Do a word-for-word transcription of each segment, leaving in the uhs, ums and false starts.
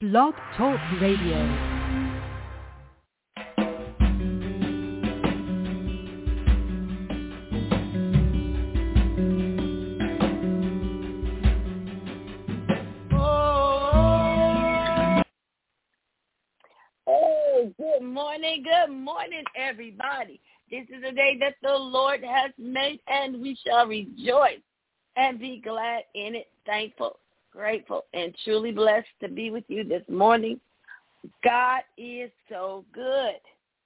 Blog Talk Radio. Good morning, good morning, everybody. This is a day that the Lord has made, and we shall rejoice and be glad in it, thankful, grateful, and truly blessed to be with you this morning. God is so good.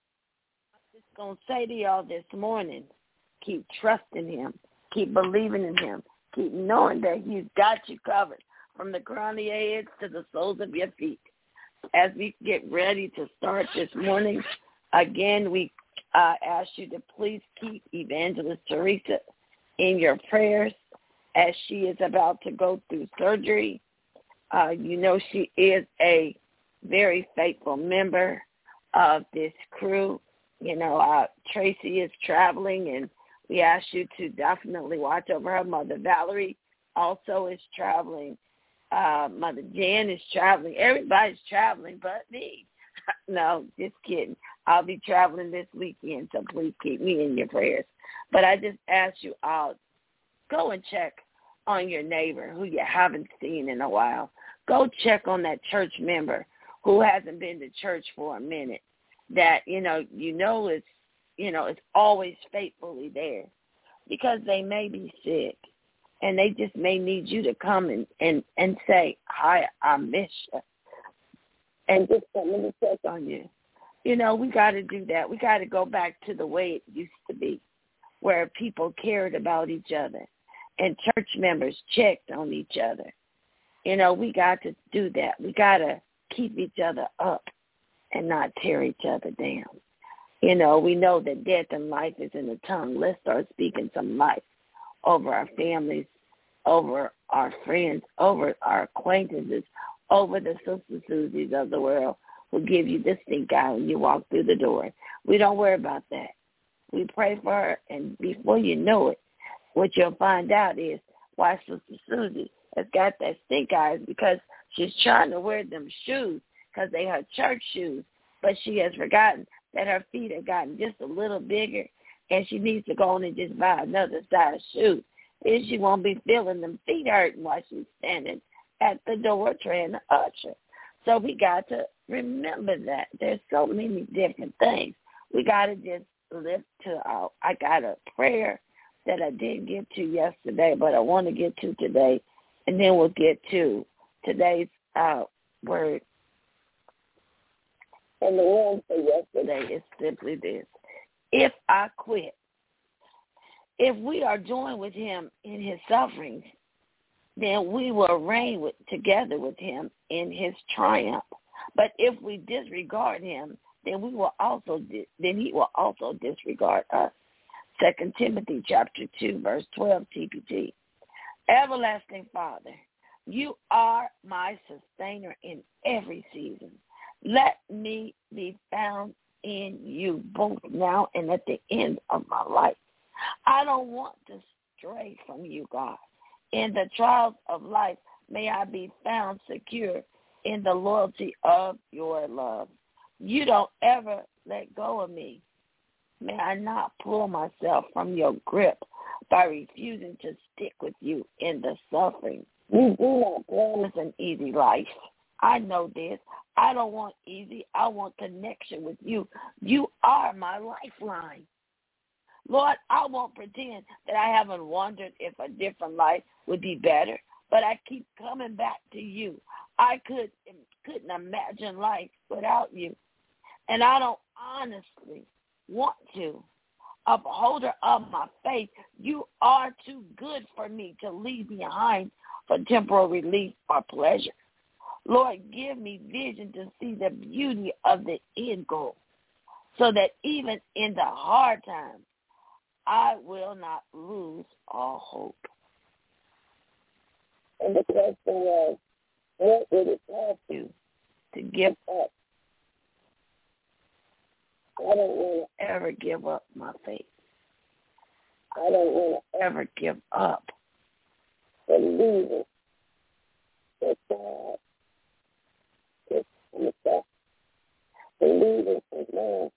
I'm just going to say to y'all this morning, keep trusting him, keep believing in him, keep knowing that he's got you covered from the crown of your heads to the soles of your feet. As we get ready to start this morning, again, we uh, ask you to please keep Evangelist Teresa in your prayers as she is about to go through surgery. Uh, you know she is a very faithful member of this crew. You know, uh, Tracy is traveling, and we ask you to definitely watch over her mother. Valerie also is traveling. Uh, Mother Jan is traveling. Everybody's traveling but me. No, just kidding. I'll be traveling this weekend, so please keep me in your prayers. But I just ask you all, go and check on your neighbor who you haven't seen in a while. Go check on that church member who hasn't been to church for a minute, that, you know, you know is, you know, is always faithfully there, because they may be sick. And they just may need you to come and, and, and say, hi, I miss you. And just come in and check on you. You know, we got to do that. We got to go back to the way it used to be, where people cared about each other and church members checked on each other. You know, we got to do that. We got to keep each other up and not tear each other down. You know, we know that death and life is in the tongue. Let's start speaking some life over our families, over our friends, over our acquaintances, over the Sister Susies of the world who give you the stink eye when you walk through the door. We don't worry about that. We pray for her, and before you know it, what you'll find out is why Sister Susie has got that stink eye is because she's trying to wear them shoes because they are church shoes, but she has forgotten that her feet have gotten just a little bigger, and she needs to go on and just buy another size shoe. Then she won't be feeling them feet hurting while she's standing at the door trying to usher. So we got to remember that. There's so many different things. We got to just lift to our, I got a prayer that I didn't get to yesterday, but I want to get to today, and then we'll get to today's uh, word. And the word for yesterday is simply this: if I quit, if we are joined with him in his sufferings, then we will reign with, together with him in his triumph. But if we disregard him, then we will also then he will also disregard us. Second Timothy chapter two, verse twelve, T P T. Everlasting Father, you are my sustainer in every season. Let me be found in you both now and at the end of my life. I don't want to stray from you, God. In the trials of life, may I be found secure in the loyalty of your love. You don't ever let go of me. May I not pull myself from your grip by refusing to stick with you in the suffering. You do not promise an easy life. I know this. I don't want easy. I want connection with you. You are my lifeline. Lord, I won't pretend that I haven't wondered if a different life would be better, but I keep coming back to you. I could, couldn't imagine life without you, and I don't honestly want to. Upholder of my faith, you are too good for me to leave behind for temporal relief or pleasure. Lord, give me vision to see the beauty of the end goal, so that even in the hard times, I will not lose all hope. And the question was, what would it cost you to give up? I don't want to ever give up my faith. I don't want to ever give up believing that God believing in man.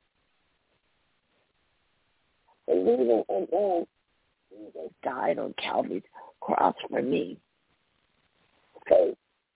Believing in man. Jesus died on Calvary's cross for me. Faith.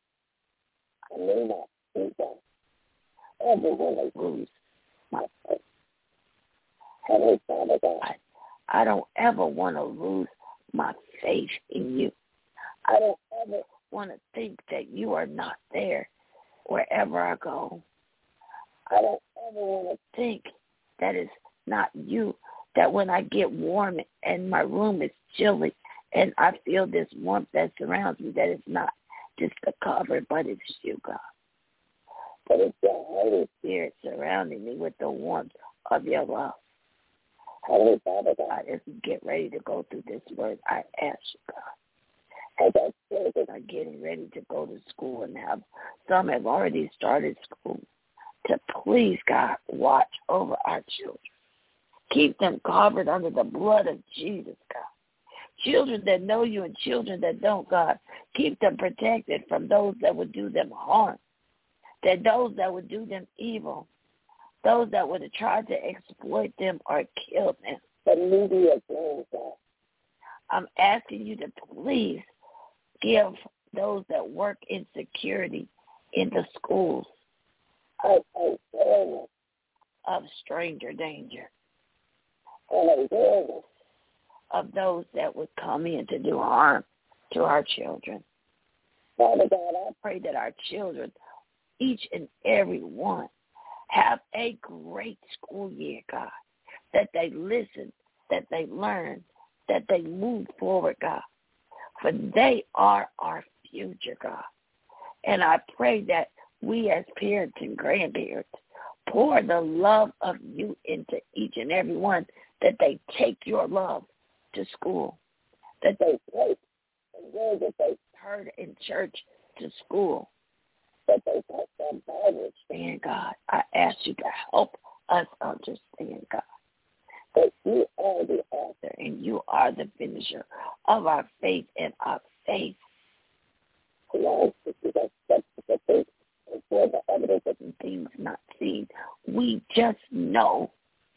I may not see that. Ever when I lose my faith. Heavenly Father God, I don't ever want to lose my faith in you. I don't ever want to think that you are not there wherever I go. I don't ever want to think that it's not you, that when I get warm and my room is chilly and I feel this warmth that surrounds me, that it's not just the cover, but it's you, God. But it's the Holy Spirit surrounding me with the warmth of your love. Holy Father God, as we get ready to go through this word, I ask you, God, as our children are getting ready to go to school and have, some have already started school, to please, God, watch over our children. Keep them covered under the blood of Jesus, God. Children that know you and children that don't, God, keep them protected from those that would do them harm, that those that would do them evil, those that would have tried to exploit them or kill them. The media brings God. I'm asking you to please give those that work in security in the schools a awareness of stranger danger, and awareness of those that would come in to do harm to our children. Father God, I pray that our children, each and every one, have a great school year, God, that they listen, that they learn, that they move forward, God, for they are our future, God. And I pray that we as parents and grandparents pour the love of you into each and every one, that they take your love to school, that they take the word that they heard in church to school, that they take their Bible stand, God. I ask you to help us understand, God, that you are the author and you are the finisher of our faith, and our faith belongs to you. That the faith is for the evidence of the things not seen. We just know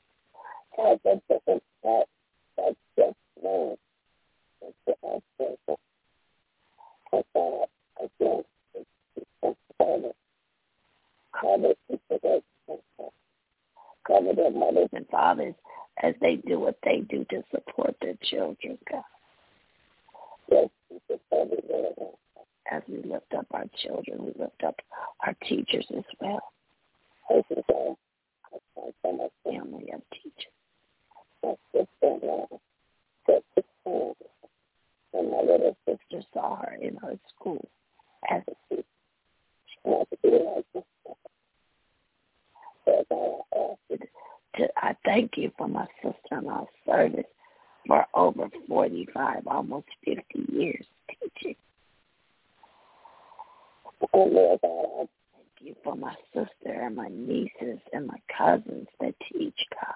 as a different part that just knows that the answer. And God, again, Father, cover people, cover their mothers and fathers as they do what they do to support their children, God. Yes, as we lift up our children, we lift up our teachers as well. As we go, I pray for my family of teachers. My sister, Lord, and my little sister saw her in her school as a teacher. She wanted to be like this. So God, I ask you to, I thank you for my sister-in-law's service for over forty-five, almost fifty years teaching. And Lord God, I thank you for my sister and my nieces and my cousins that teach, God.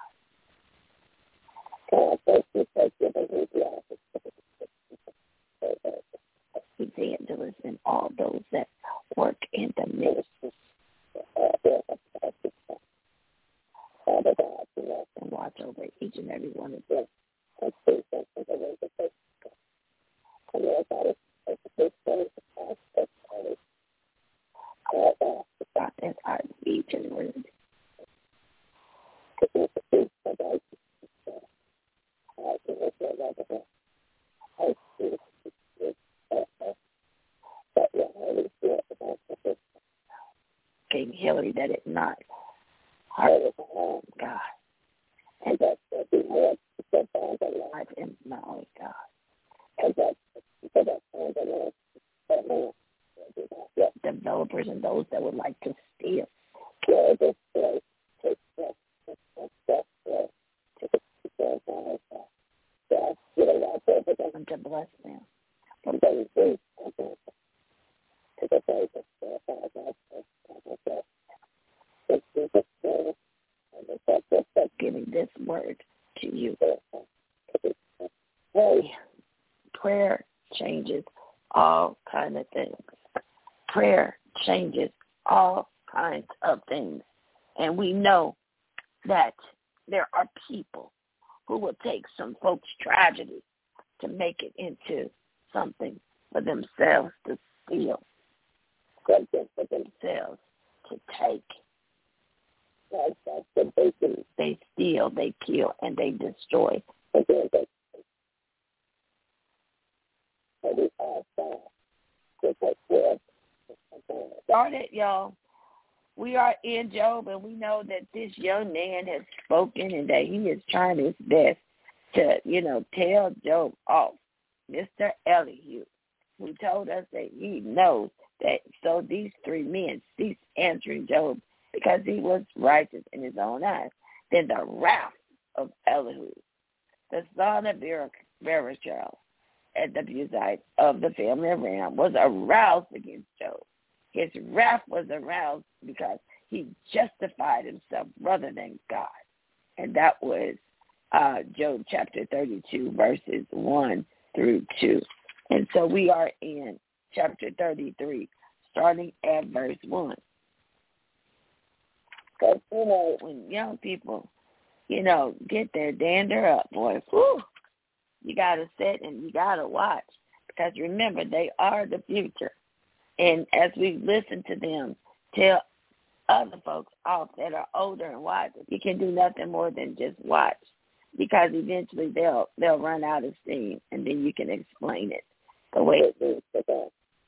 God, thank you for giving me the opportunity. Evangelists and all those that work in the ministry. Father God, bless and watch over each and every one of them. And please thank you for the way that they go. And Lord God, it's this day, the past, always. God, God, as our region word. To be the peace of our people. I give it your love again. I see it. That your Holy Spirit is on King Hillary, that it not hurt us home, God. And that there be more people found alive in Maui, God. And that people that found alive, that more developers and those that would like to steal, kill this place, take steps, take steps, take steps, God. God, get a lot over them and to bless them. From those days, to the days of prayer, God, God, God, God, it's Jesus' name, and it's that just that giving this word to you. Hey, prayer changes all kinds of things. Prayer changes all kinds of things And we know that there are people who will take some folks' tragedy to make it into something for themselves to steal, something for themselves to take. That's, that's what they do. They steal, they kill, and they destroy. But then they so we all start it, y'all. We are in Job, and we know that this young man has spoken and that he is trying his best to, you know, tell Job off. Mister Elihu, who told us that he knows that so these three men ceased answering Job because he was righteous in his own eyes. Then the wrath of Elihu, the son of Berachel, and the Buzite of the family of Ram, was aroused against Job. His wrath was aroused because he justified himself rather than God. And that was uh, Job chapter thirty-two, verses one through two. And so we are in chapter thirty-three, starting at verse one. Because, you know, when young people, you know, get their dander up, boy, whew, you got to sit and you got to watch. Because remember, they are the future. And as we listen to them tell other folks off that are older and wiser, you can do nothing more than just watch, because eventually they'll they'll run out of steam, and then you can explain it the way it is. But that,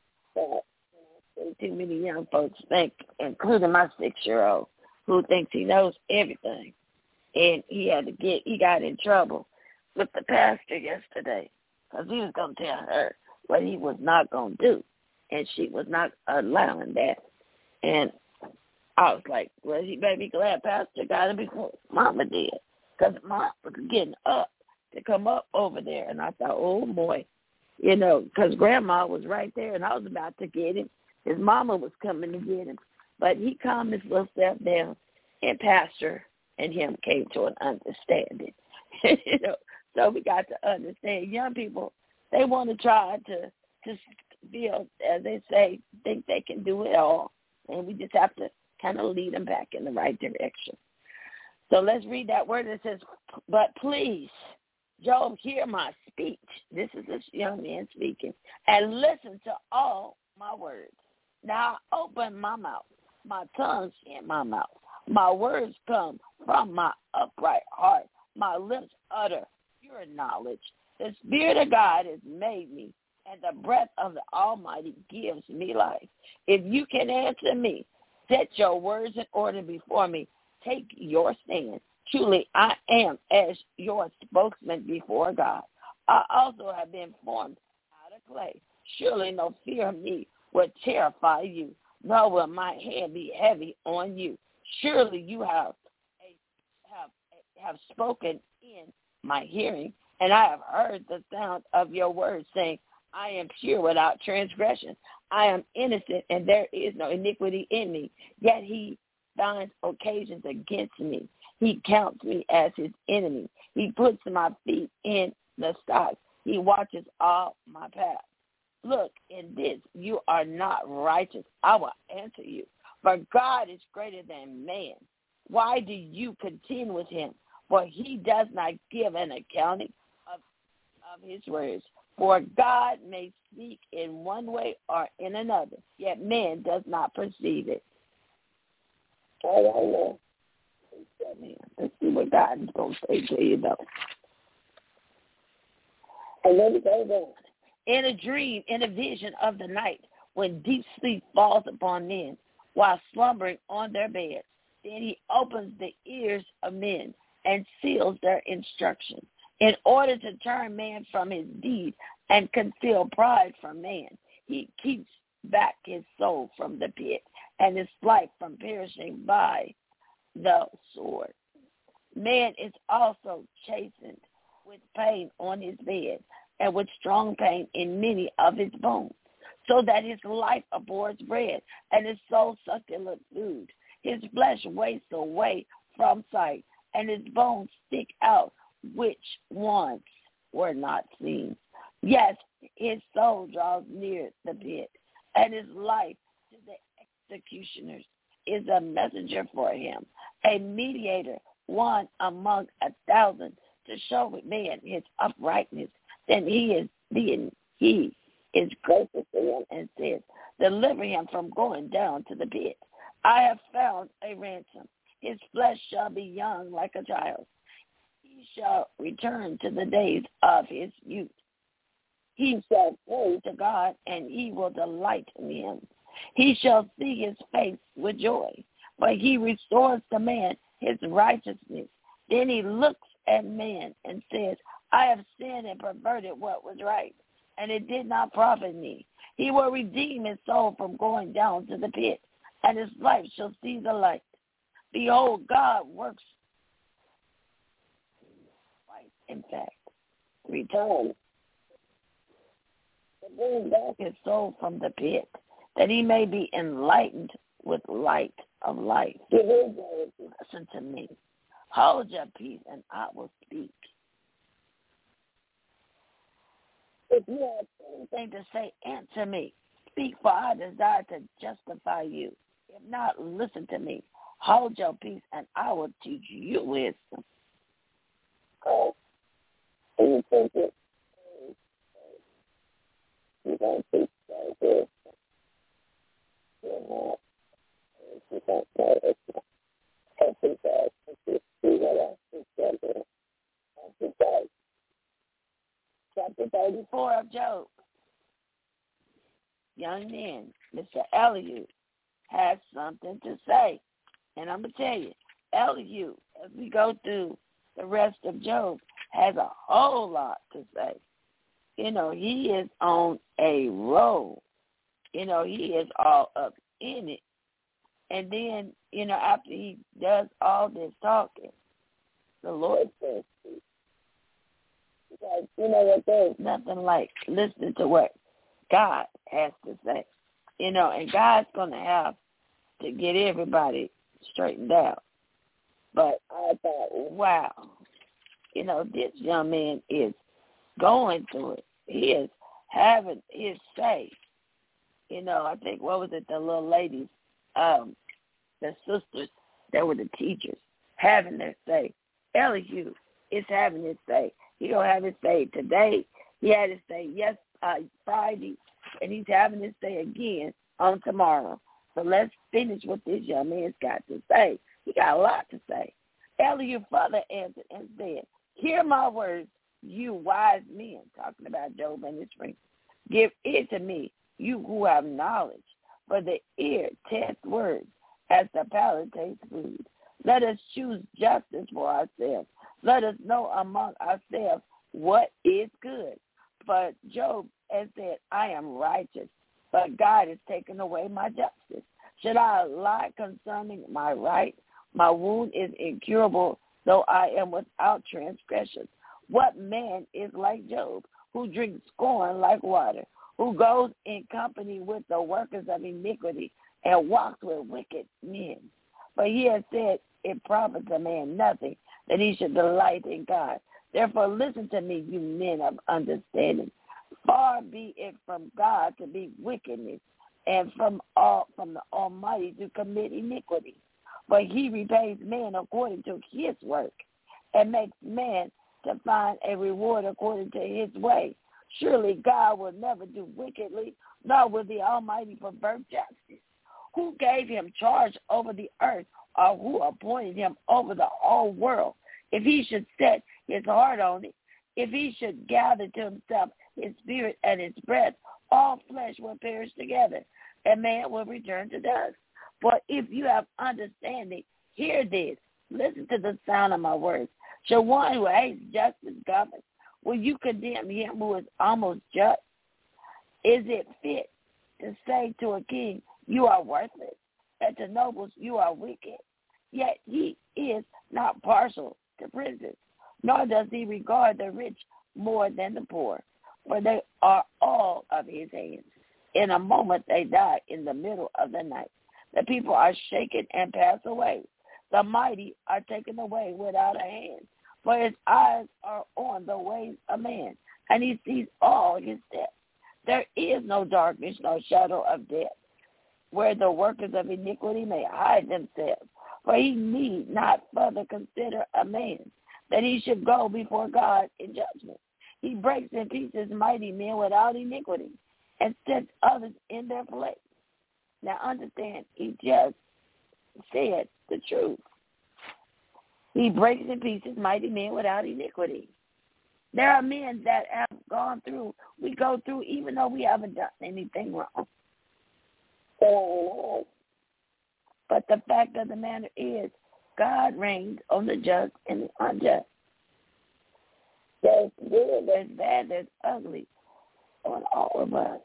that too many young folks think, including my six-year-old, who thinks he knows everything, and he had to get he got in trouble with the pastor yesterday because he was going to tell her what he was not going to do. And she was not allowing that. And I was like, well, you better be glad Pastor got it before Mama did. Because Mama was getting up to come up over there. And I thought, oh, boy. You know, because Grandma was right there, and I was about to get him. His mama was coming to get him. But he calmed his little self down, and Pastor and him came to an understanding. You know, so we got to understand young people, they want to try to, to feel, as they say, think they can do it all. And we just have to kind of lead them back in the right direction. So let's read that word that says, but please, Job, hear my speech. This is this young man speaking. And listen to all my words. Now I open my mouth. My tongue's in my mouth. My words come from my upright heart. My lips utter pure knowledge. The Spirit of God has made me, and the breath of the Almighty gives me life. If you can answer me, set your words in order before me. Take your stand. Truly, I am as your spokesman before God. I also have been formed out of clay. Surely no fear of me will terrify you, nor will my hand be heavy on you. Surely you have have have spoken in my hearing, and I have heard the sound of your words, saying, I am pure without transgression. I am innocent, and there is no iniquity in me. Yet he finds occasions against me. He counts me as his enemy. He puts my feet in the stocks. He watches all my paths. Look, in this you are not righteous. I will answer you. For God is greater than man. Why do you contend with him? For he does not give an accounting of, of his words. For God may speak in one way or in another, yet man does not perceive it. Oh, man. Let's see what God is going to say to you, though. And then it goes on. In a dream, in a vision of the night, when deep sleep falls upon men, while slumbering on their beds, then he opens the ears of men and seals their instruction, in order to turn man from his deed and conceal pride from man. He keeps back his soul from the pit and his life from perishing by the sword. Man is also chastened with pain on his bed and with strong pain in many of his bones, so that his life abhors bread and his soul succulent food. His flesh wastes away from sight, and his bones stick out, which once were not seen. Yes, his soul draws near the pit, and his life to the executioners. is a messenger for him, a mediator, one among a thousand, to show man his uprightness. Then he is being he is gracious to him and says, deliver him from going down to the pit. I have found a ransom. His flesh shall be young like a child. He shall return to the days of his youth. He shall pray to God, and he will delight in him. He shall see his face with joy, but he restores to man his righteousness. Then he looks at man and says, I have sinned and perverted what was right, and it did not profit me. He will redeem his soul from going down to the pit, and his life shall see the light. Behold, God works, in fact, return to bring back his soul from the pit, that he may be enlightened with light of life. Listen to me. Hold your peace, and I will speak. If you have anything to say, answer me. Speak, for I desire to justify you. If not, listen to me. Hold your peace, and I will teach you wisdom. Oh, you think it? You don't teach that wisdom. You're not. You don't know it. Every day, you see what else is there. Every day. Chapter thirty-four of Job. Young man, Mister Elihu, has something to say. And I'm going to tell you, Elihu, as we go through the rest of Job, has a whole lot to say. You know, he is on a roll. You know, he is all up in it. And then, you know, after he does all this talking, the Lord says, because, you know what, there's nothing like listening to what God has to say. You know, and God's going to have to get everybody straightened out. But I thought, wow, you know, this young man is going through it. He is having his say. You know, I think, what was it, the little ladies, um, the sisters that were the teachers, having their say. Elihu is having his say. He going to have his say today. He had his say yes, uh, Friday, and he's having his say again on tomorrow. So let's finish what this young man's got to say. He got a lot to say. Elihu further answered and said, hear my words, you wise men, talking about Job and his friends. Give ear to me, you who have knowledge, for the ear tests words as the palate tastes food. Let us choose justice for ourselves. Let us know among ourselves what is good. But Job has said, I am righteous, but God has taken away my justice. Should I lie concerning my right? My wound is incurable, though I am without transgression. What man is like Job, who drinks scorn like water, who goes in company with the workers of iniquity and walks with wicked men? But he has said, it profits a man nothing that he should delight in God. Therefore, listen to me, you men of understanding. Far be it from God to be wickedness, and from all from the Almighty to commit iniquity. But he repays man according to his work, and makes man to find a reward according to his way. Surely God will never do wickedly, nor will the Almighty pervert justice. Who gave him charge over the earth, or who appointed him over the whole world? If he should set his heart on it, if he should gather to himself his spirit and his breath, all flesh will perish together, and man will return to dust. For if you have understanding, hear this. Listen to the sound of my words. Shall one who hates justice govern? Will you condemn him who is almost just? Is it fit to say to a king, you are worthless, and to nobles, you are wicked? Yet he is not partial to princes, nor does he regard the rich more than the poor, for they are all of his hands. In a moment they die in the middle of the night. The people are shaken and pass away. The mighty are taken away without a hand. For his eyes are on the ways of man, and he sees all his steps. There is no darkness, no shadow of death, where the workers of iniquity may hide themselves. For he need not further consider a man, that he should go before God in judgment. He breaks in pieces mighty men without iniquity, and sets others in their place. Now understand, he just said the truth. He breaks in pieces mighty men without iniquity. There are men that have gone through, we go through even though we haven't done anything wrong. But the fact of the matter is, God reigns on the just and the unjust. There's good, there's bad, there's ugly on all of us.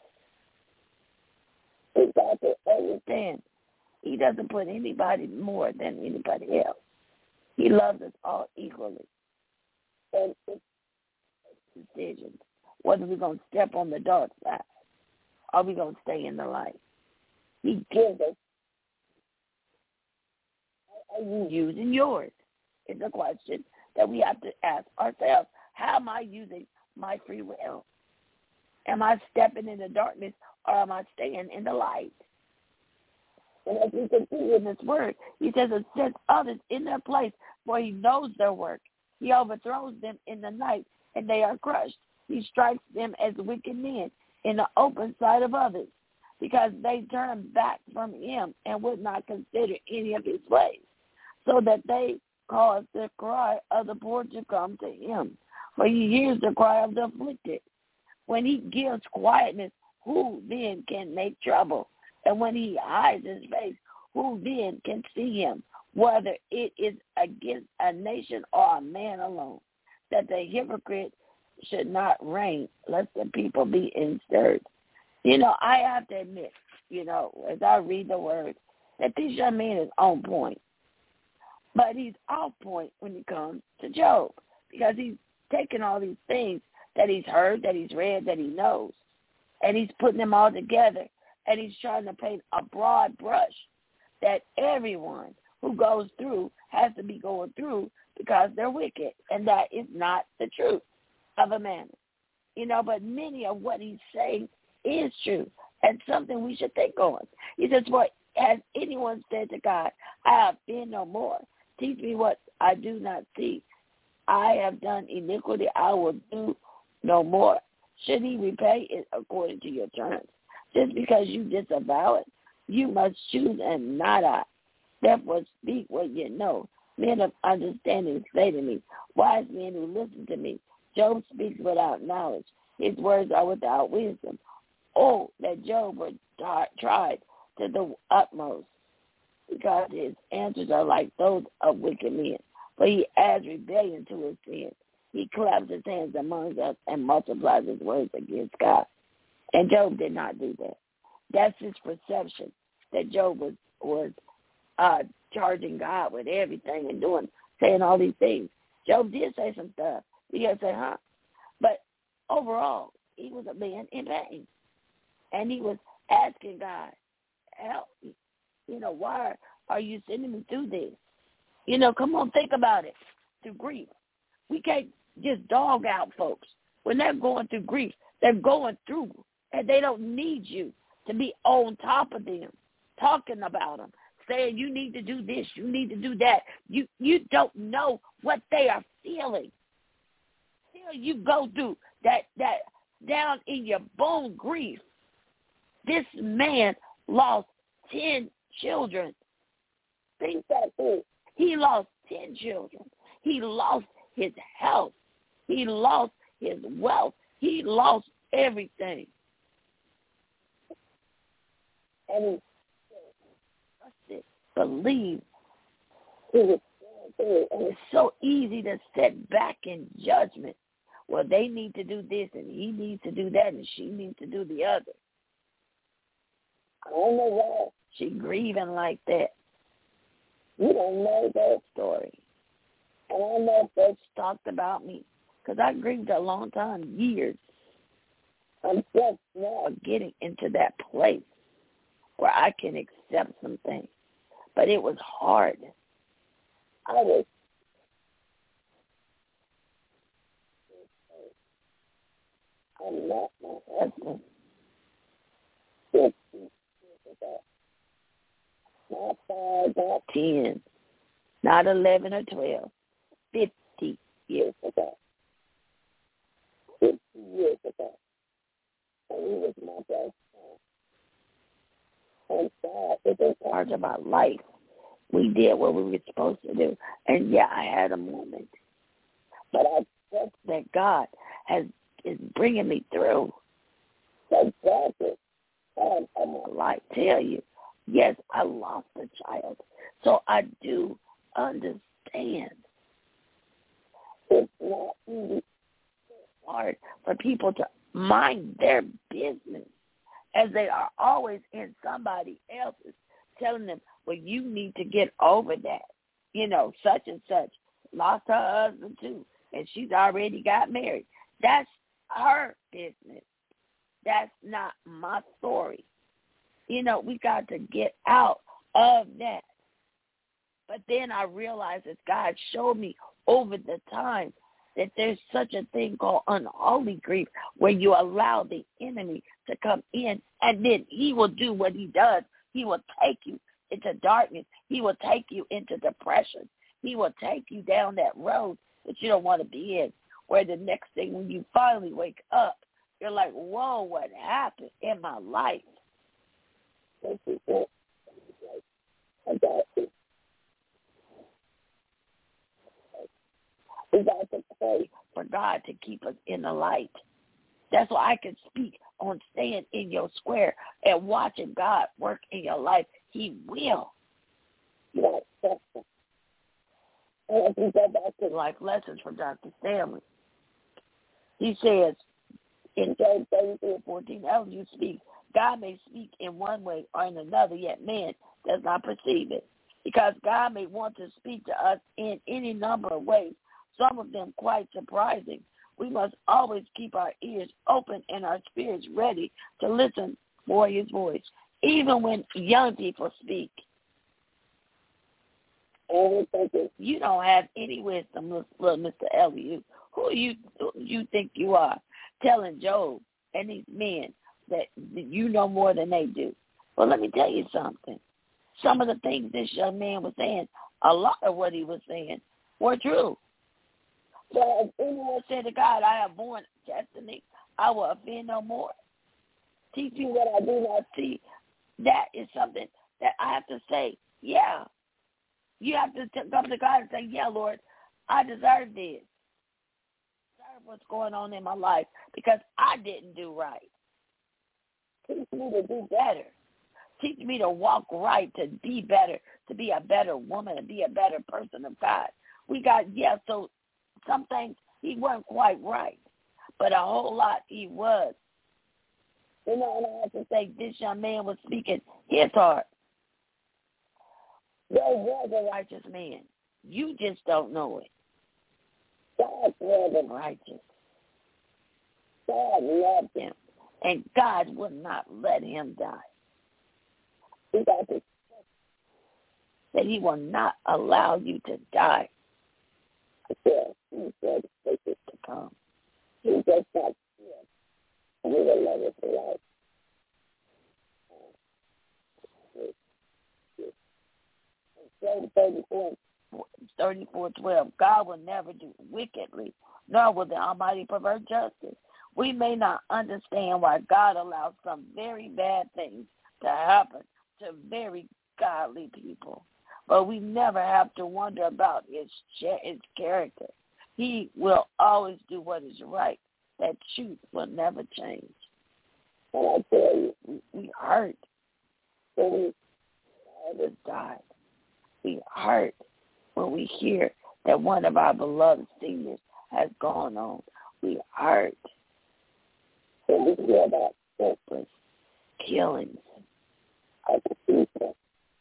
We've got to understand, he doesn't put anybody more than anybody else. He loves us all equally. And it's decisions. Whether we're going to step on the dark side or we're going to stay in the light. He gives us. Are you using yours? It's a question that we have to ask ourselves. How am I using my free will? Am I stepping in the darkness or am I staying in the light? And as we can see in this word, he says it sets others in their place, for he knows their work. He overthrows them in the night, and they are crushed. He strikes them as wicked men in the open sight of others, because they turn back from him and would not consider any of his ways, so that they cause the cry of the poor to come to him. For he hears the cry of the afflicted. When he gives quietness, who then can make trouble? And when he hides his face, who then can see him? Whether it is against a nation or a man alone, that the hypocrite should not reign, lest the people be stirred. You know, I have to admit, you know, as I read the word, that this young man is on point. But he's off point when it comes to Job, because he's taking all these things that he's heard, that he's read, that he knows, and he's putting them all together, and he's trying to paint a broad brush that everyone who goes through has to be going through because they're wicked, and that is not the truth of a man. You know, but many of what he's saying is true, and something we should think on. He says, what has anyone said to God? I have been no more. Teach me what I do not see. I have done iniquity. I will do no more. Should he repay it according to your terms? Just because you disavow it, you must choose and not I. Therefore speak what you know. Men of understanding say to me, wise men who listen to me. Job speaks without knowledge. His words are without wisdom. Oh, that Job were tried to the utmost, because his answers are like those of wicked men. For he adds rebellion to his sin. He claps his hands among us and multiplies his words against God. And Job did not do that. That's his perception, that Job was, was uh, charging God with everything and doing, saying all these things. Job did say some stuff. You got to say, huh? But overall, he was a man in pain. And he was asking God, help me. You know, why are you sending me through this? You know, come on, think about it. Through grief. We can't just dog out folks. When they're going through grief, they're going through, and they don't need you to be on top of them, talking about them, saying you need to do this, you need to do that. You you don't know what they are feeling. Till you go through that, that down in your bone grief. This man lost ten children. Think that through. He lost ten children. He lost his health. He lost his wealth. He lost everything. And he trusted, believed. It was, and it's so easy to sit back in judgment. Well, they need to do this, and he needs to do that, and she needs to do the other. I don't know why she grieving like that. You don't know that story. And I know folks talked about me, because I grieved a long time, years. I'm just now getting into that place where I can accept some things. But it was hard. I was I met my husband. fifty years ago. not five, not ten, not eleven or twelve, fifty years ago. Fifty years ago. And he was my best friend. And God is in charge of our life. We did what we were supposed to do. And yeah, I had a moment. But I trust that God has is bringing me through. So God is God of my life. Tell you, yes, I lost a child. So I do understand. It's not easy. Hard for people to mind their business as they are always in somebody else's telling them, well, you need to get over that. You know, such and such lost her husband too, and she's already got married. That's her business. That's not my story. You know, we got to get out of that. But then I realized that God showed me over the time that there's such a thing called unholy grief where you allow the enemy to come in, and then he will do what he does. He will take you into darkness. He will take you into depression. He will take you down that road that you don't want to be in, where the next thing when you finally wake up, you're like, whoa, what happened in my life? This is it. I got it. We got to pray for God to keep us in the light. That's why I can speak on staying in your square and watching God work in your life. He will. You know, and if we go back to life lessons from Doctor Stanley, he says in Job thirty-three and fourteen, as you speak, God may speak in one way or in another, yet man does not perceive it. Because God may want to speak to us in any number of ways, some of them quite surprising. We must always keep our ears open and our spirits ready to listen for his voice, even when young people speak. And you don't have any wisdom, little Mister Elihu. Who you who you think you are, telling Job and these men that you know more than they do? Well, let me tell you something. Some of the things this young man was saying, a lot of what he was saying, were true. So if anyone said to God, I have borne destiny, I will offend no more. Teach you what I do not see. That is something that I have to say, yeah. You have to t- come to God and say, yeah, Lord, I deserve this. I deserve what's going on in my life because I didn't do right. Teach me to do better. Teach me to walk right, to be better, to be a better woman, to be a better person of God. We got, yeah, so some things he wasn't quite right, but a whole lot he was. You know, and I have to say, this young man was speaking his heart. There was a righteous man. You just don't know it. God was him righteous. God loved him, and God would not let him die. We got to that he will not allow you to die. Yes, he said take it to come. He does not fear. And he will let it to life. thirty-four, thirty-four, twelve. God will never do wickedly, nor will the Almighty pervert justice. We may not understand why God allows some very bad things to happen to very godly people, but we never have to wonder about his, his character. He will always do what is right. That truth will never change. And I tell you, we, we hurt when we others died. We hurt when we hear that one of our beloved seniors has gone on. We hurt when we hear about senseless killings of the people.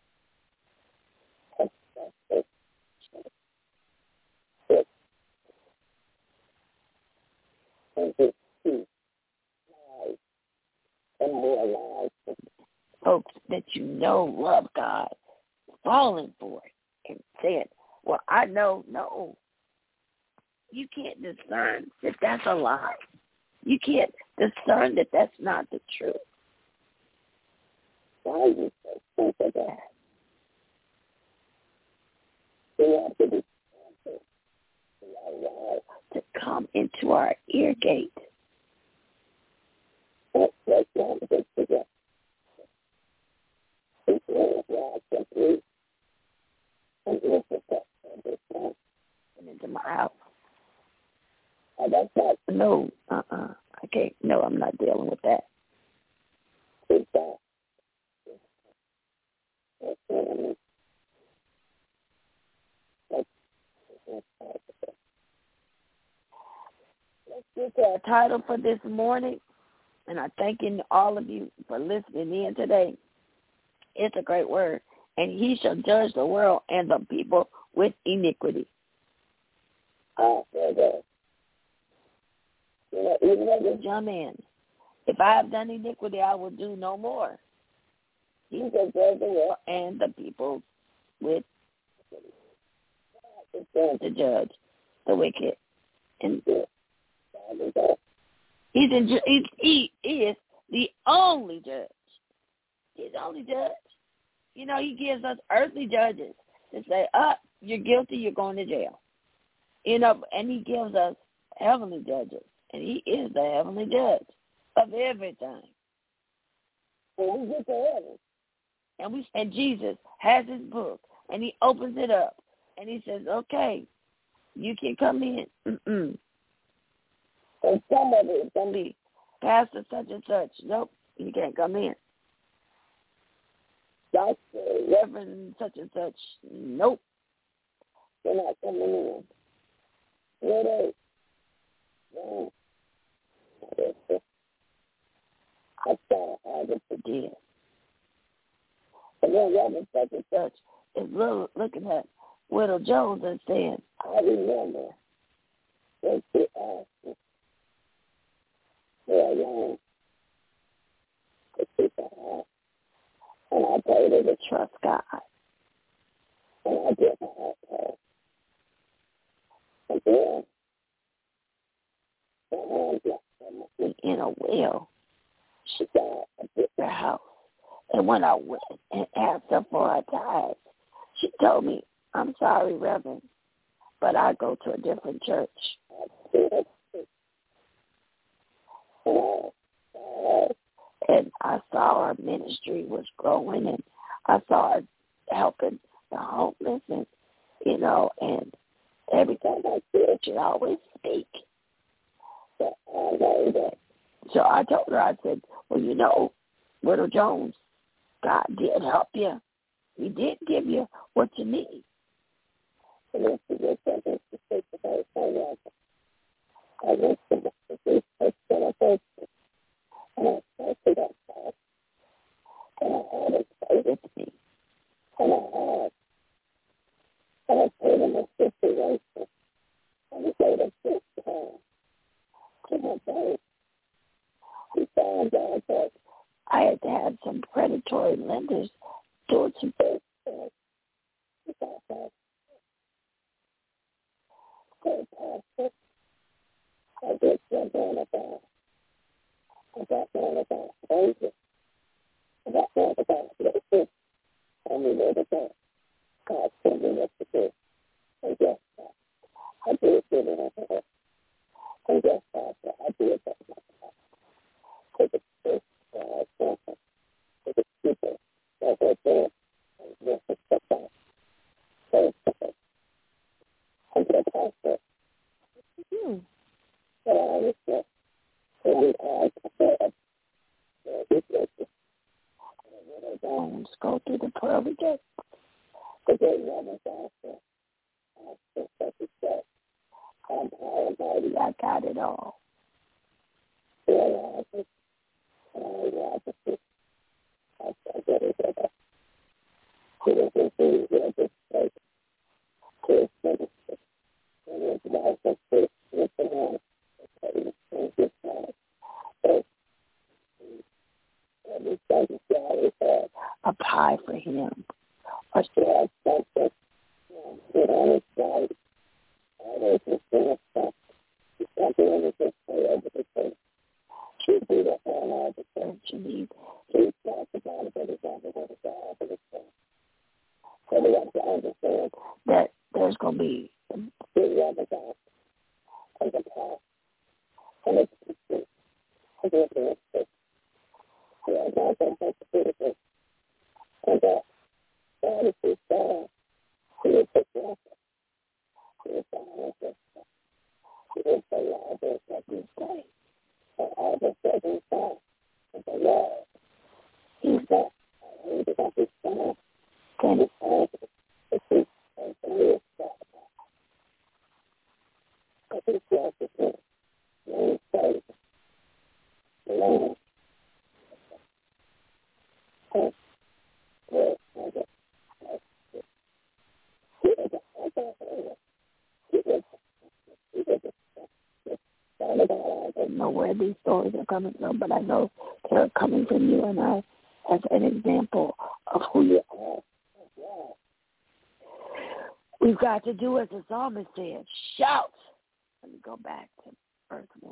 And to see lives and more lives, folks that you know love God, falling for it and saying, well, I know, no. You can't discern that that's a lie. You can't discern that that's not the truth. Why are you so sick of that? have to be allowed to come into our ear gate. Let's let's learn this together. It's really glad simply and listen to this time into my house. Oh, that's not no, uh uh I can't no, I'm not dealing with that. It's that it's enemy. Let's get to our title for this morning, and I'm thanking all of you for listening in today. It's a great word. And he shall judge the world and the people with iniquity. Oh, very good. You know, even as a young man, if I have done iniquity, I will do no more. He shall judge the world and the people with iniquity. God is going to judge the wicked and good. He's in, he's, he is the only judge. He's the only judge. You know, he gives us earthly judges to say, oh, you're guilty, you're going to jail. You know, and he gives us heavenly judges, and he is the heavenly judge of everything. When we get to heaven, and, we, and Jesus has his book, and he opens it up, and he says, okay, you can come in. Mm-mm. And some of it is going to be Pastor such and such. Nope, you can't come in. Doctor, Reverend such and such. Nope, they're not coming in. Where they? No. I saw all this again. And then Reverend such and such is looking at Widow Jones and saying, I remember when she asked me, where young to keep her heart. And I told her to trust God. And I did my heart her. And then the hand left me in a will. She got a bigger house. And when I went and asked her for her tithes, she told me, I'm sorry, Reverend, but I go to a different church. And I saw her ministry was growing, and I saw her helping the homeless, and, you know, and every time I see her, she always speak. So I know that. So I told her, I said, well, you know, Widow Jones, God did help you. He did give you what you need. And this is just something to take the very thing. I went to the first that I first and I started that fast. And I had it stay with me. And I had, and I paid him a situation. And he paid a fifth time to my bank. We found out that I had to have some predatory lenders doing some things. We got that. So, Pastor, I did something about I got one about crazy. I got one about this. And we know that God told me what to do. And guess what? I did get it over there. And guess what? I did that. To the first God, something. To the people that were there. And this is the thing. So, and the pastor. Hmm. But I was there. And we all prepared. We Bones go through the pearl again. Because they never after. After such a step. I'm almighty. I got it all. Yeah, I just, I just, I get it. To the disease of this place. To his ministry. And his life of faith with the Lord. And his life. So, every Sunday, she always had a pie for him. Or she had something, sit on his side. Always was doing something. She's not doing it just way over the place. She'd be the owner of the church, and he, he talked about it, but he's on the way to God over the place. So we have to understand that there's there's going to be a big revelation of the past. And it's just, I guess it's just, yeah, God does have to do this. And that God is his God. He is the blessed. He is the answer. He is the Lord that we say. And all the seven songs of the Lord. He's that. He's got his son. Can his answer. It's his and he is God. Because he's blessed him. And he's saved. The Lord. And I don't know where these stories are coming from, but I know they're coming from you and I as an example of who you are. We've got to do as the psalmist said, shout. Let me go back to verse one.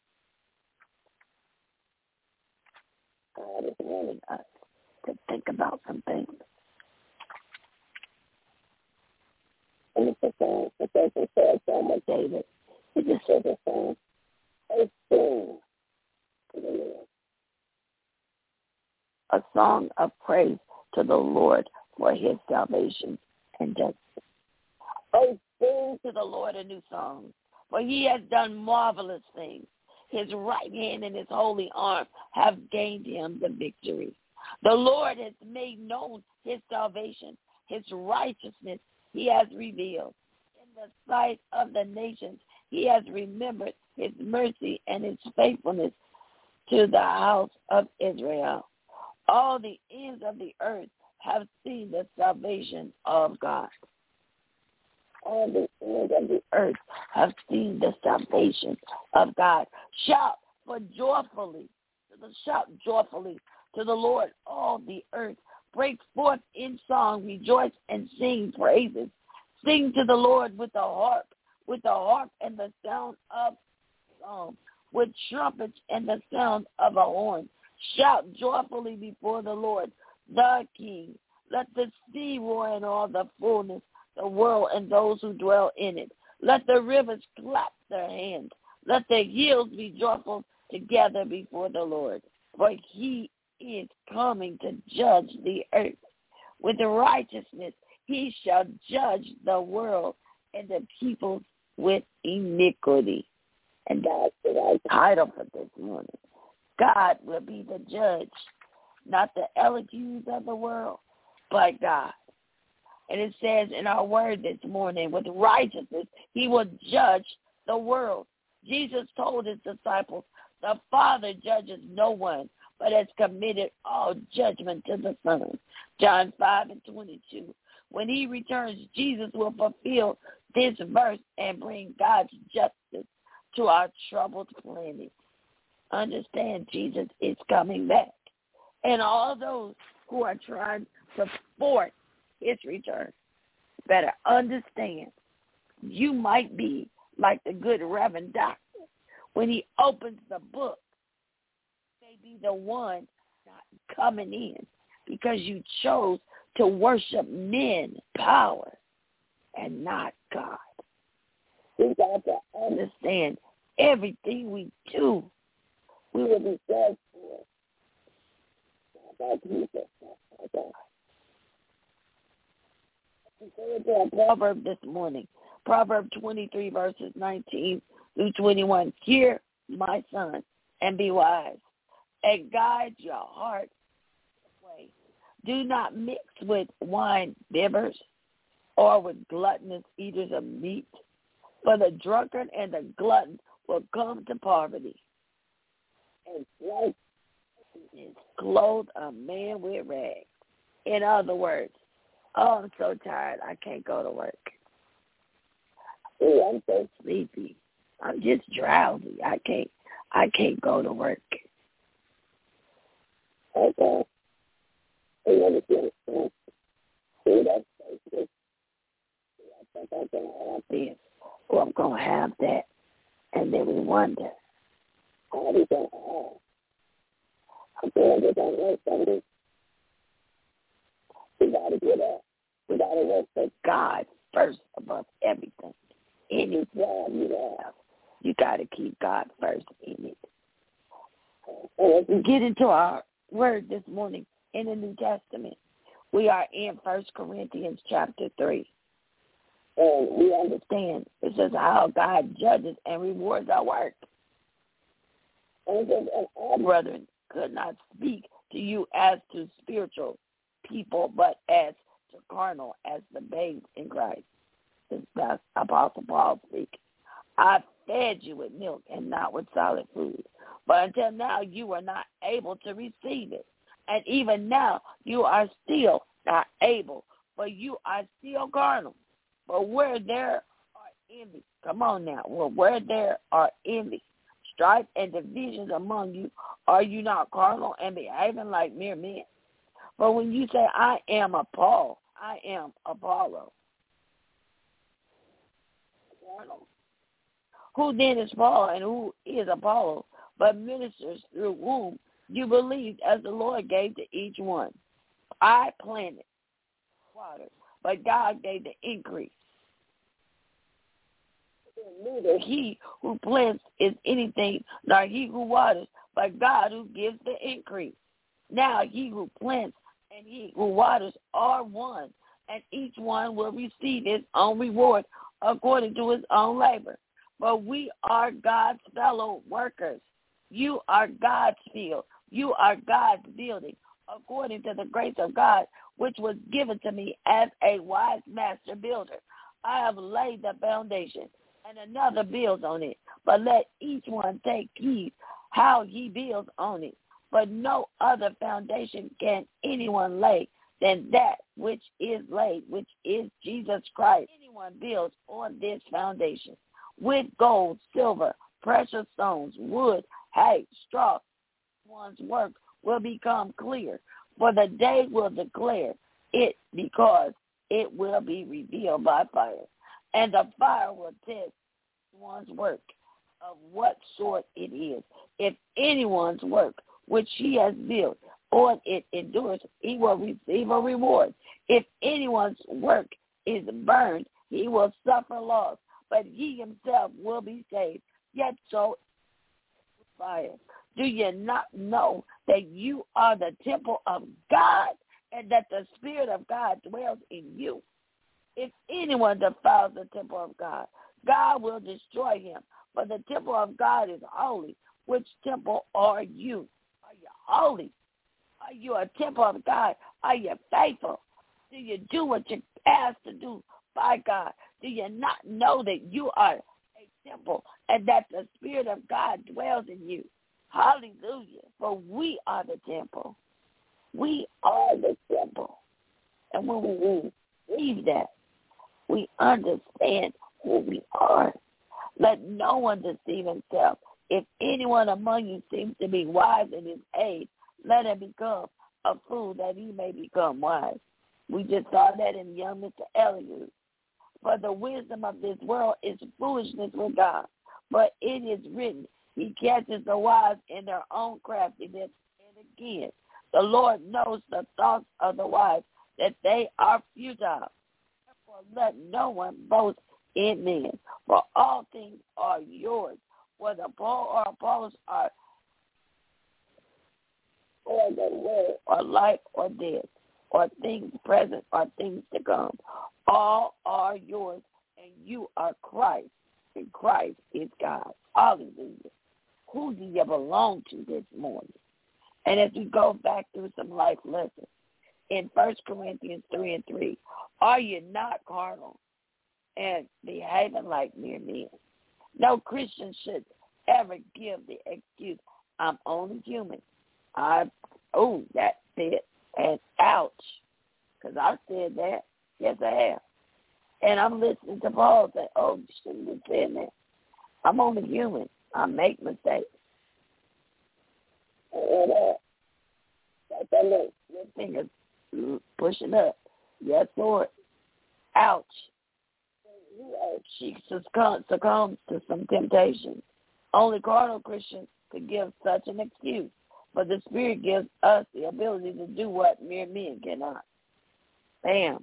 God is wanting us to think about some things. And it's a song, it doesn't say a song of David. It just says a song, a sing to the Lord. A song of praise to the Lord for his salvation and justice. Oh, sing to the Lord a new song, for he has done marvelous things. His right hand and his holy arm have gained him the victory. The Lord has made known his salvation. His righteousness he has revealed. In the sight of the nations, he has remembered his mercy and his faithfulness to the house of Israel. All the ends of the earth have seen the salvation of God. All the ends of the earth have seen the salvation of God. Shout for joyfully, shout joyfully to the Lord, all the earth. Break forth in song, rejoice and sing praises. Sing to the Lord with the harp, with the harp and the sound of song, with trumpets and the sound of a horn. Shout joyfully before the Lord, the King. Let the sea roar in all the fullness, the world and those who dwell in it. Let the rivers clap their hands. Let the hills be joyful together before the Lord. For he is coming to judge the earth. With righteousness he shall judge the world and the people with iniquity. And that's the right title for this morning. God will be the judge, not the eloquence of the world, but God. And it says in our word this morning, with righteousness he will judge the world. Jesus told his disciples, the Father judges no one, but has committed all judgment to the Son. John five and twenty-two. When he returns, Jesus will fulfill this verse and bring God's justice to our troubled planet. Understand, Jesus is coming back. And all those who are trying to thwart his return better understand you might be like the good Reverend Doctor. When he opens the book, may be the one not coming in because you chose to worship men, power, and not God. We got to understand everything we do, we will be judged for. Not by Jesus, not by God. We go into a proverb this morning. Proverb twenty-three, verses nineteen through twenty-one. Hear, my son, and be wise, and guide your heart away. Do not mix with wine bibbers or with gluttonous eaters of meat, for the drunkard and the glutton will come to poverty. And righteousness clothe a man with rags. In other words, oh, I'm so tired, I can't go to work. Oh, I'm so sleepy. I'm just drowsy. I can't I can't go to work. Okay. And let me get it. See, that's basic. I think I'm going to have this, or I'm going to have that. And then we wonder, how are we going to have? I'm going to go work something. We got to get up. We got to work for God first above get into our word this morning in the New Testament. We are in First Corinthians chapter three. And we understand it says how God judges and rewards our work. And it says, and all brethren could not speak to you as to spiritual people, but as to carnal, as the babes in Christ. This is Apostle Paul speaking. I fed you with milk and not with solid food. But until now you were not able to receive it. And even now you are still not able, for you are still carnal. But where there are envy, come on now, well, where there are envy, strife, and divisions among you, are you not carnal and behaving like mere men? But when you say, I am a Paul, I am Apollo. Carnal. Who then is Paul and who is Apollo, but ministers through whom you believed as the Lord gave to each one? I planted, watered, but God gave the increase. Neither he who plants is anything, nor he who waters, but God who gives the increase. Now he who plants and he who waters are one, and each one will receive his own reward according to his own labor. But we are God's fellow workers. You are God's field. You are God's building, according to the grace of God, which was given to me as a wise master builder. I have laid the foundation, and another builds on it. But let each one take heed how he builds on it. But no other foundation can anyone lay than that which is laid, which is Jesus Christ. Anyone builds on this foundation with gold, silver, precious stones, wood, hay, straw, one's work will become clear, for the day will declare it, because it will be revealed by fire. And the fire will test one's work of what sort it is. If anyone's work which he has built on it endures, he will receive a reward. If anyone's work is burned, he will suffer loss, but he himself will be saved, yet so fire. Do you not know that you are the temple of God, and that the Spirit of God dwells in you? If anyone defiles the temple of God, God will destroy him. For the temple of God is holy. Which temple are you? Are you holy? Are you a temple of God? Are you faithful? Do you do what you're asked to do by God? Do you not know that you are a temple and that the Spirit of God dwells in you? Hallelujah. For we are the temple. We are the temple. And when we receive that, we understand who we are. Let no one deceive himself. If anyone among you seems to be wise in his age, let him become a fool that he may become wise. We just saw that in young Mister Eliud. For the wisdom of this world is foolishness with God. But it is written, he catches the wise in their own craftiness. And again, the Lord knows the thoughts of the wise, that they are futile. Therefore, let no one boast in men, for all things are yours, whether Paul or Apollos are, or the word, or life or death, or things present or things to come. All are yours, and you are Christ, and Christ is God. Hallelujah. Who do you belong to this morning? And as we go back through some life lessons, in First Corinthians three and three, are you not carnal and behaving like mere men? No Christian should ever give the excuse, I'm only human. I, oh, that's it, and ouch, because I said that. Yes, I have. And I'm listening to Paul say, oh, you shouldn't be saying that. I'm only human. I make mistakes. And uh, that's that little finger pushing up. Yes, Lord. Ouch. She succumbs, succumbs to some temptation. Only carnal Christians could give such an excuse, but the Spirit gives us the ability to do what mere men cannot. Bam.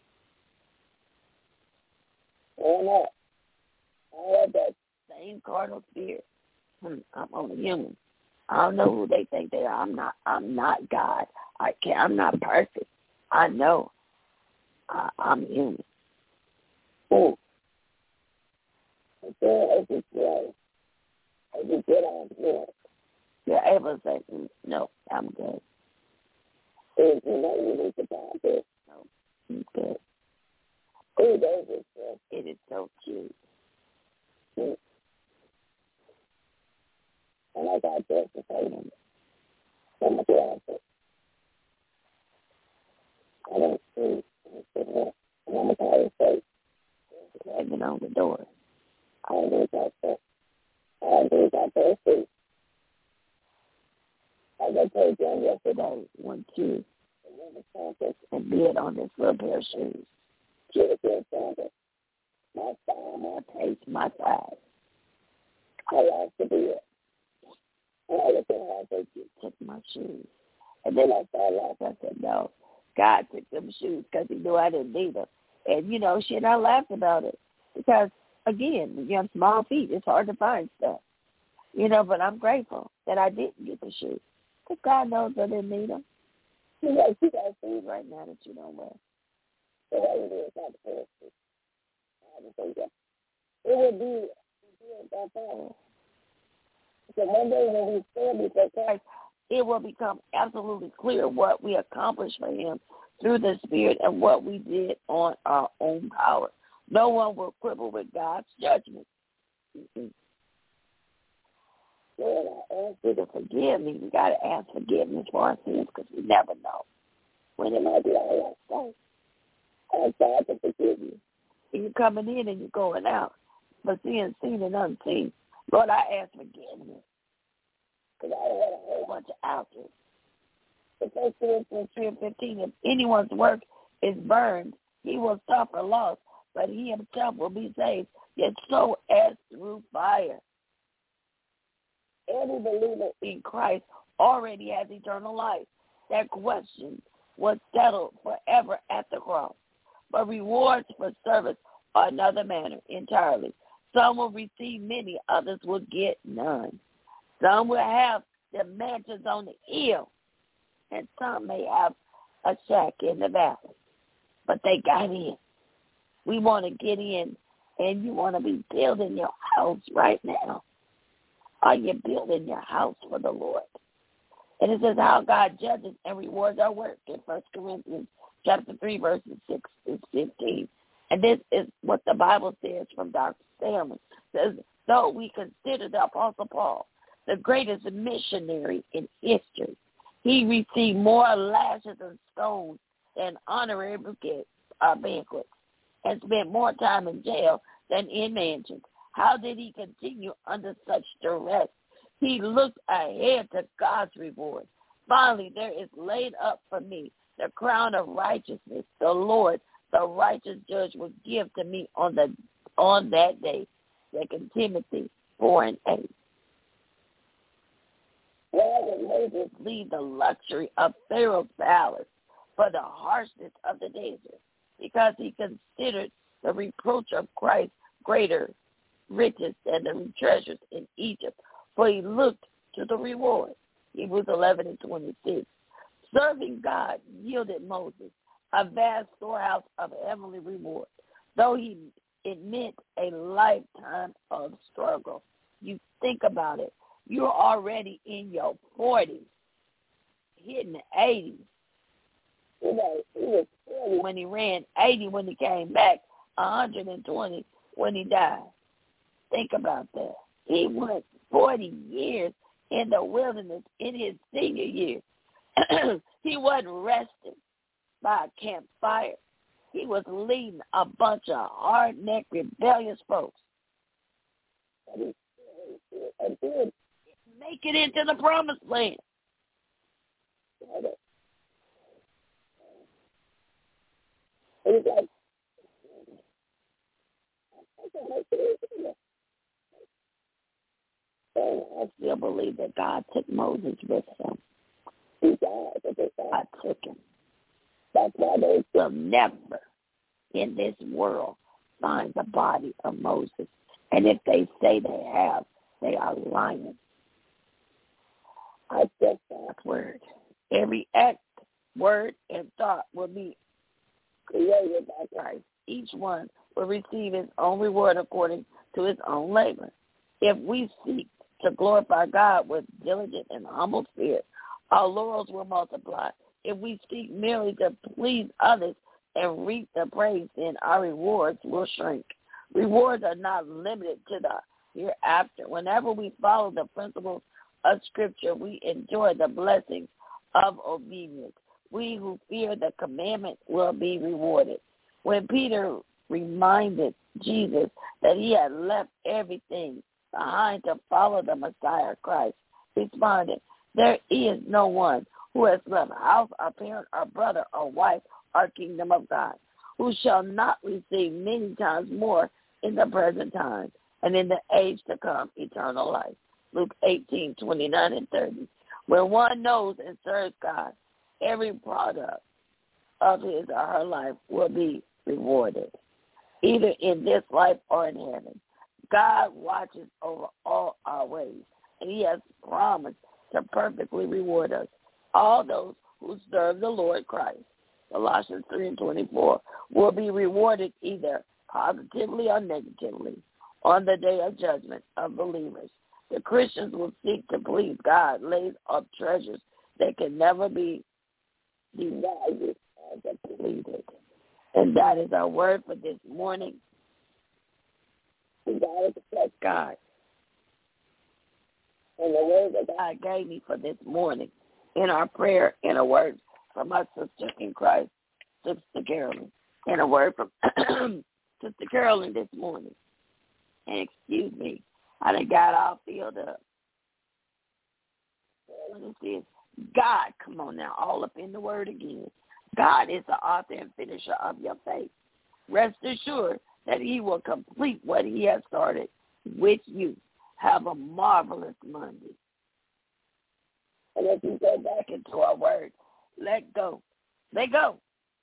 And uh, I have that same carnal spirit. Hmm, I'm only human. I don't know who they think they are. I'm not. I'm not God. I can't. I'm not perfect. I know. I, I'm human. Oh. And then as you grow, as you get on here, you're able to say, mm, no, I'm good. And you know you need to buy this. No, I'm good. Oh, those are so, it is so cute. Mm. And I got this to say them. I'm going to grab it. I don't see. And I'm going to call his face. Hanging on the door. I don't need that stuff. I don't need that their feet. As I told you yesterday, when you went to campus and bid on this little pair of shoes, she was in campus. My style, my taste, my size. I like to be it. And I looked at her, I said, you took my shoes. And then I started laughing. I said, no, God took them shoes because he knew I didn't need them. And, you know, she and I laughed about it because, again, when you have small feet, it's hard to find stuff. You know, but I'm grateful that I didn't get the shoes because God knows I didn't need them. He's like, you got shoes right now that you don't wear. So what it is, not the first. I just think that it would be at that time. So one day when we stand before Christ, it will become absolutely clear what we accomplished for him through the Spirit and what we did on our own power. No one will quibble with God's judgment. Mm-hmm. Lord, I ask you to forgive me. We got to ask forgiveness for our sins because we never know when it might be our last day. Ask God to forgive you. And you're coming in and you're going out, but seeing seen and unseen. Lord, I ask forgiveness because I don't want a whole bunch of ouches. The First Corinthians three and fifteen, if anyone's work is burned, he will suffer loss, but he himself will be saved, yet so as through fire. Every believer in Christ already has eternal life. That question was settled forever at the cross. But rewards for service are another manner entirely. Some will receive many, others will get none. Some will have their mansions on the hill, and some may have a shack in the valley. But they got in. We want to get in, and you want to be building your house right now. Are you building your house for the Lord? And it says how God judges and rewards our work in First Corinthians chapter three, verses six to fifteen. And this is what the Bible says from Doctor Stanley. It says, though we consider the Apostle Paul the greatest missionary in history, he received more lashes and stones than honorary bouquets, uh, banquets, and spent more time in jail than in mansions. How did he continue under such duress? He looked ahead to God's reward. Finally, there is laid up for me the crown of righteousness. The Lord, the righteous judge, will give to me on the on that day. Second Timothy four and eight. Why did Moses leave the luxury of Pharaoh's palace for the harshness of the desert? Because he considered the reproach of Christ greater riches than the treasures in Egypt, for he looked to the reward. Hebrews eleven and twenty-six. Serving God yielded Moses a vast storehouse of heavenly reward, though he it meant a lifetime of struggle. You think about it. You're already in your forties, hitting the eighties. You know, he was forty when he ran, eighty when he came back, one hundred twenty when he died. Think about that. He went forty years in the wilderness in his senior year. He wasn't resting by a campfire. He was leading a bunch of hard-necked, rebellious folks. And then make it into the promised land. It's like, and I still believe that God took Moses with him. He died, but God took him. That's why they will never in this world find the body of Moses. And if they say they have, they are lying. I accept God's word. Every act, word, and thought will be created by Christ. Each one will receive his own reward according to his own labor. If we seek to glorify God with diligent and humble spirit, our laurels will multiply. If we seek merely to please others and reap the praise, then our rewards will shrink. Rewards are not limited to the hereafter. Whenever we follow the principles of Scripture, we enjoy the blessings of obedience. We who fear the commandment will be rewarded. When Peter reminded Jesus that he had left everything behind to follow the Messiah Christ, responded, there is no one who has left house or parent or brother or wife or kingdom of God, who shall not receive many times more in the present time and in the age to come eternal life. Luke eighteen, twenty-nine and thirty. When one knows and serves God, every product of his or her life will be rewarded, either in this life or in heaven. God watches over all our ways, and he has promised to perfectly reward us, all those who serve the Lord Christ. Colossians three and twenty-four will be rewarded either positively or negatively on the day of judgment of believers. The Christians will seek to please God, lays up treasures that can never be divided or depleted. And that is our word for this morning. We got to bless God. And the word that God gave me for this morning in our prayer, in a word from my sister in Christ, Sister Carolyn, in a word from Sister Carolyn this morning. And excuse me, I done got all filled up. When it says, God, come on now, all up in the word again. God is the author and finisher of your faith. Rest assured that he will complete what he has started with you. Have a marvelous Monday. And if you go back into our word, let go. Let go.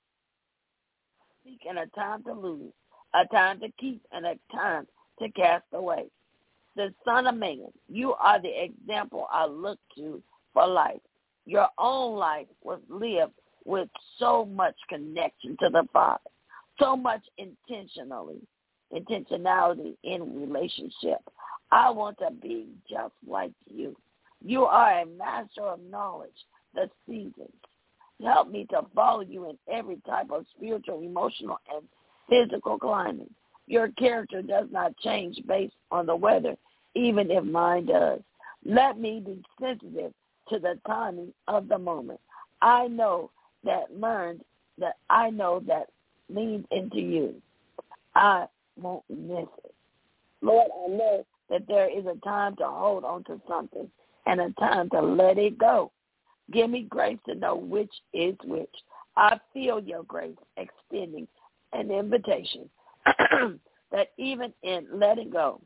Seek in a time to lose, a time to keep, and a time to cast away. The Son of Man, you are the example I look to for life. Your own life was lived with so much connection to the Father, so much intentionally, intentionality in relationship. I want to be just like you. You are a master of knowledge, the seasons. Help me to follow you in every type of spiritual, emotional, and physical climate. Your character does not change based on the weather, even if mine does. Let me be sensitive to the timing of the moment. I know that learned that I know that leans into you. I won't miss it. Lord, I know that there is a time to hold on to something and a time to let it go. Give me grace to know which is which. I feel your grace extending an invitation that even in letting go,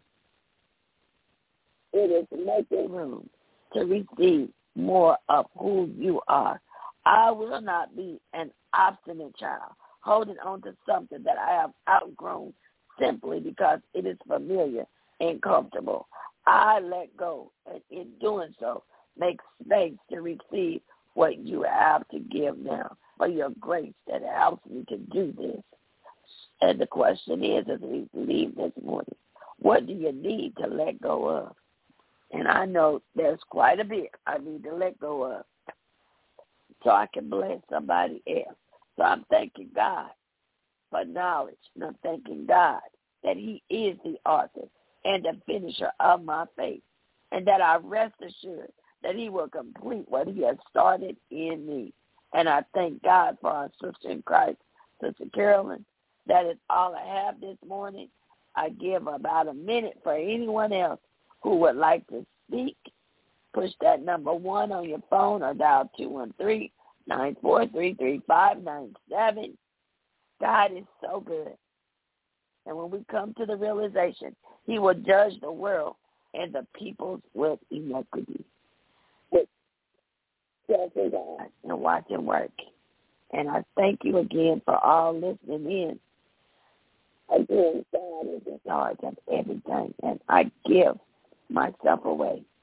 it is making room to receive more of who you are. I will not be an obstinate child holding on to something that I have outgrown simply because it is familiar and comfortable. I let go, and in doing so, make space to receive what you have to give now for your grace that helps me to do this. And the question is, as we leave this morning, what do you need to let go of? And I know there's quite a bit I need to let go of so I can bless somebody else. So I'm thanking God for knowledge, and I'm thanking God that he is the author and the finisher of my faith, and that I rest assured that he will complete what he has started in me. And I thank God for our sister in Christ, Sister Carolyn. That is all I have this morning. I give about a minute for anyone else who would like to speak. Push that number one on your phone or dial two one three, nine four three, three five nine seven. God is so good. And when we come to the realization, he will judge the world and the peoples with iniquity. With judging God and watch him work. And I thank you again for all listening in. Again, God is in charge of everything, and I give myself away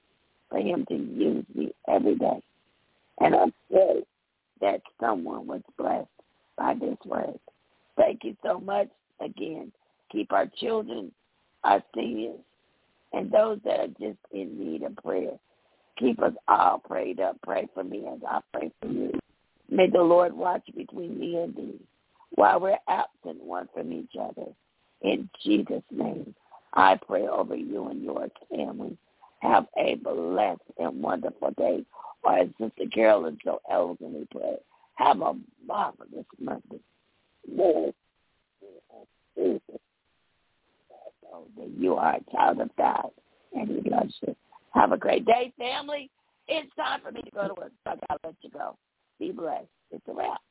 for him to use me every day. And I pray that someone was blessed by this word. Thank you so much again. Keep our children, our seniors, and those that are just in need of prayer. Keep us all prayed up. Pray for me as I pray for you. May the Lord watch between me and thee while we're absent one from each other. In Jesus' name, I pray over you and your family. Have a blessed and wonderful day. Or as Sister Carolyn so elegantly prayed, have a marvelous Monday. Lord, Jesus, know that you are a child of God, and he loves you. Have a great day, family. It's time for me to go to work, so I got to let you go. Be blessed. It's a wrap.